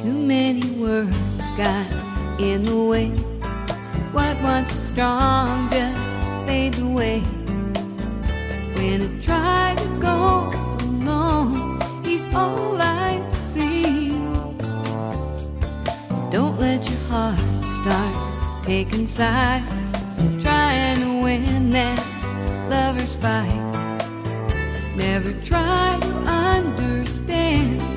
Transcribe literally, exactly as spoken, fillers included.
Too many words got in the way. What once was strong just fades away. When I try to go alone, he's all I see. Don't let your heart start taking sides, trying to win that lover's fight. Never try to understand